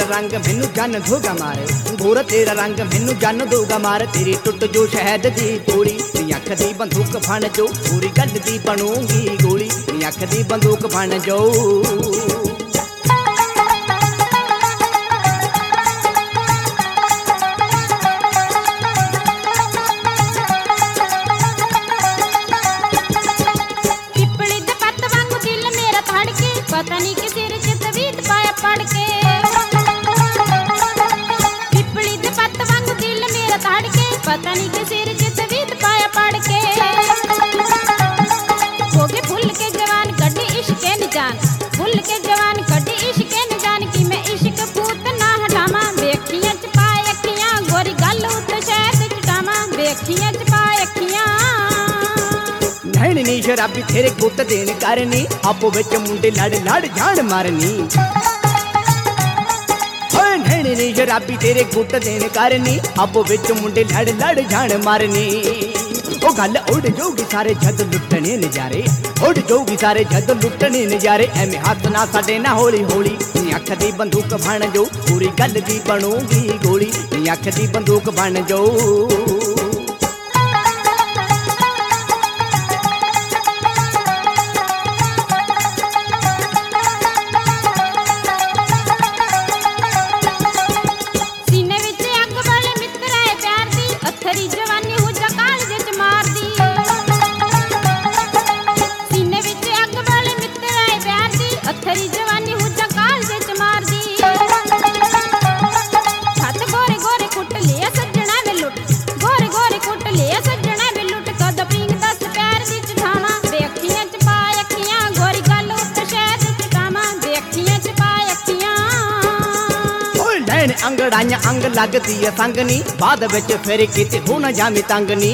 रंग मैनू जन धोगा मार, गोरा तेरा रंग मैनू जन दोगा मार। तेरी टुट जो शहद दी पूरी, नी अख दी बंदूक फन जो, पूरी गल दी बनूंगी गोली, नी अख दी बंदूक फन जो। पता नहीं कि सिर च तवीत पाया पड़ के, पिपली दे पत्त वांगू दिल मेरा धड़ के, पता नहीं कि सिर च तवीत पाया पड़ के। हो गए फुल के जवान कड्डी इश्के न जान, फुल के जवान कड्डी इश्के न जान, कि मैं इश्क पूत ना हटावा। बेखियां च पाए अखियां गोरी गल उत्ते शहद चटावा, बेखियां च पाए अखियां। नैन नी शराबी तेरे गुट देन करनी, आपो विच मुंडे लड़ लड़ जान मारनी। नैन नी शराबी तेरे गुट देन करनी, आपो विच मुंडे लड़ लड़ जान मारनी। ओ गल उड़ जाऊगी सारे जद लुटने नजारे, उड़ जाऊगी सारे जद लुटने नजारे। एवें हाथ ना साडे ना हौली हौली, नी अख दी बंदूक बन जो, पूरी गल दी बनूंगी गोली, नी अख दी बंदूक बन जो। अंगड़ाइयां अंग लगदी है संगनी, बाद विच फिर किते हो ना जामी तंगनी।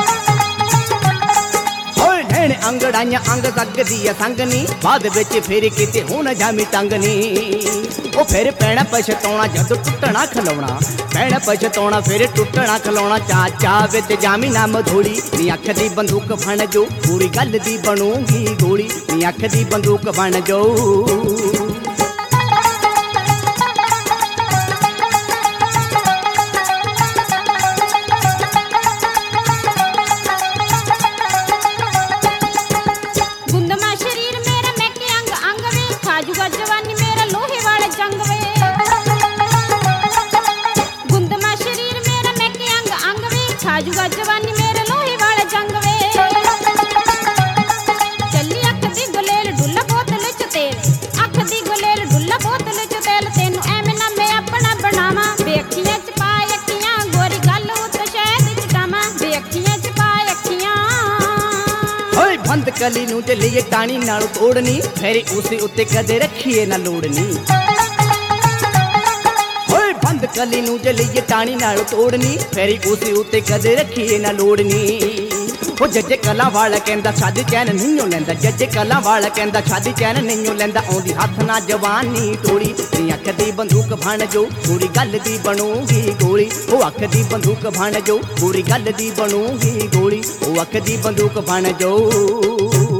होए नैन अंगड़ाइयां अंग लगदी है संगनी, बाद विच फिर किते हो ना जामी तंगनी। ओ फिर पैणा पछताउणा जद टुटना खिलौना, पैणा पछताउणा फिर टुटना खिलौना। चा चा विच जामी ना मधोड़ी, नी अख दी बंदूक फन जो, पूरी गल दी बनूंगी गोली, नी अख दी बंदूक बन जो। जवानी मेरा लोहे वाला जंग वे, गुंदमा शरीर मेरा मैके अंग अंग वे, छाजूगा जवानी मेरा लोहे वाला जंग वे। चली अख दी गुलेल डुल्ला बोतल च तेल, अख दी गुलेल डुल्ला बोतल च तेल, तेनू एवें ना मैं अपना बनावा। बेखियां च पाए अखियां गोरी गल उत्ते शहद चटावा, बेखियां च पाए अखियां। बंद कली नू चलीए टाणी नाल तोड़नी, फिर उसे उत्ते कदे रखिए ना लोड़नी। होए बंद कली नू चलीए टाणी नाल तोड़नी, फिर उसे उत्ते कदे रखिए ना लोड़नी। ओ जज्जे कला वाला कहंदा शादी चैन नहीं लैंदा, जज्जे कला वाला कहंदा शादी चैन नहीं लैंदा। आउंदी हथ ना जवानी तोड़ी, नी अख दी बंदूक बन जो, पूरी गल दी बनूंगी गोली। ओ अख दी बंदूक बन जो, पूरी गल दी बनूंगी गोली, ओ अख दी बंदूक बन जो।